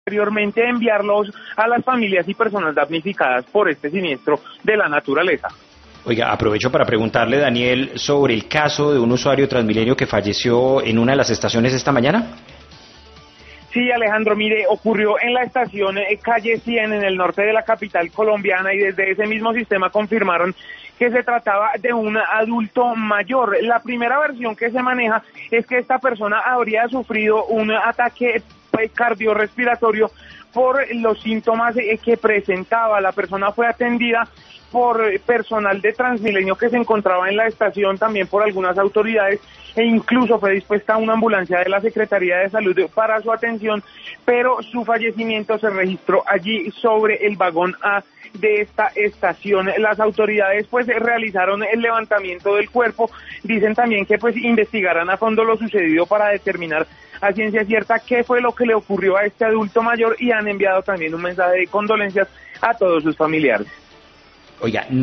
posteriormente enviarlos a las familias y personas damnificadas por este siniestro de la naturaleza. Oiga, aprovecho para preguntarle, Daniel, sobre el caso de un usuario Transmilenio que falleció en una de las estaciones esta mañana. Sí, Alejandro, mire, ocurrió en la estación Calle 100 en el norte de la capital colombiana y desde ese mismo sistema confirmaron que se trataba de un adulto mayor. La primera versión que se maneja es que esta persona habría sufrido un ataque cardiorrespiratorio por los síntomas que presentaba. La persona fue atendida por personal de Transmilenio que se encontraba en la estación, también por algunas autoridades, e incluso fue dispuesta una ambulancia de la Secretaría de Salud para su atención, pero su fallecimiento se registró allí sobre el vagón A de esta estación. Las autoridades pues realizaron el levantamiento del cuerpo, dicen también que pues investigarán a fondo lo sucedido para determinar a ciencia cierta qué fue lo que le ocurrió a este adulto mayor y han enviado también un mensaje de condolencias a todos sus familiares. Oiga,